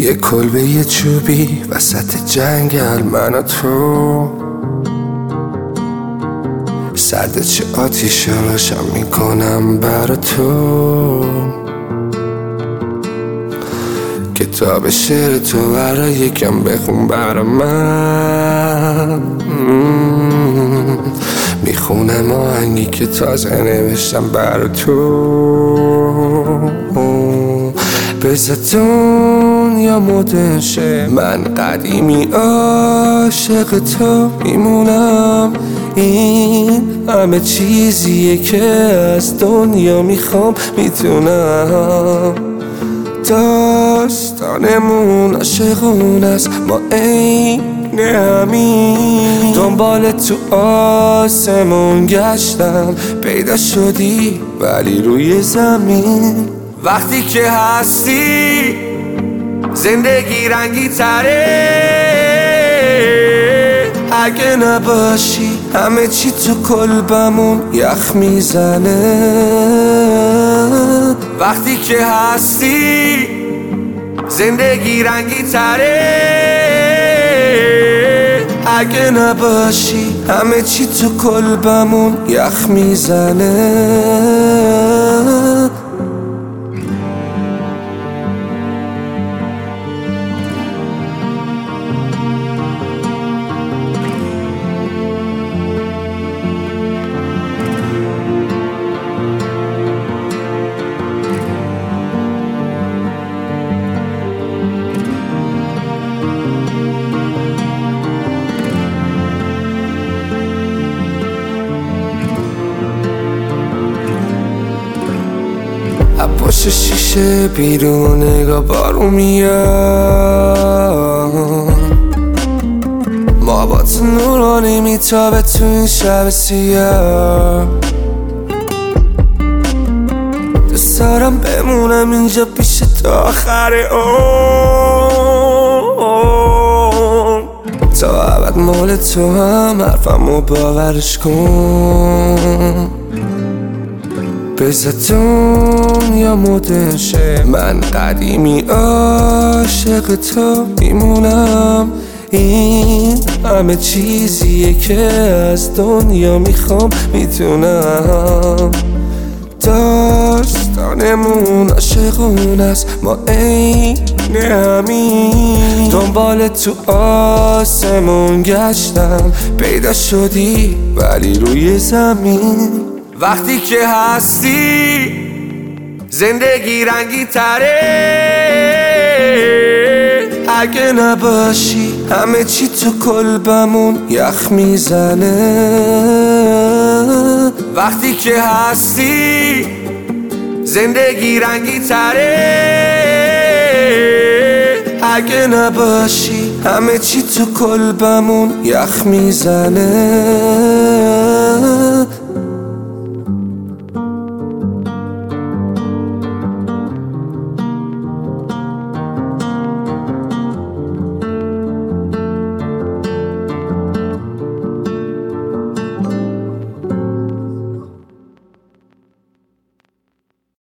یه کلبه یه چوبی وسط جنگل، من و تو سرد چه آتیش روشن میکنم برا تو. کتاب شعر تو برا یکم بخون برا من. میخونم آهنگی که تازه نوشتم برا تو. بذار دنیا مدرن شه، من قدیمی عاشق تو میمونم. این همه چیزیه که از دنیا میخوام میتونم. داستانمون عاشقون است، ما عین همین. دنبال تو آسمون گشتم، پیدا شدی ولی روی زمین. وقتی که هستی زندگی رنگی تره، اگه نباشی همه چی تو قلبمون یخ میزنه. وقتی که هستی زندگی رنگی تره، اگه نباشی همه چی تو قلبمون یخ میزنه. پشت شیشه بیرون نگاه بارون میاد. ما با تو نورانی میتابه تو این شب سیاه. دوست دارم بمونم اینجا پیش تا آخر عمر. تا ابد مال تو هم حرفمو باورش کن. بذار دنیا مدرن شه، من قدیمی عاشق تو میمونم. این همه چیزیه که از دنیا میخوام میتونم. داستانمون عاشقون است، ما عین همین. دنبال تو آسمون گشتم، پیدا شدی ولی روی زمین. وقتی که هستی زندگی رنگی تره، اگه نباشی همه چی تو قلبمون یخ میزنه. وقتی که هستی زندگی رنگی تره، اگه نباشی همه چی تو قلبمون یخ میزنه.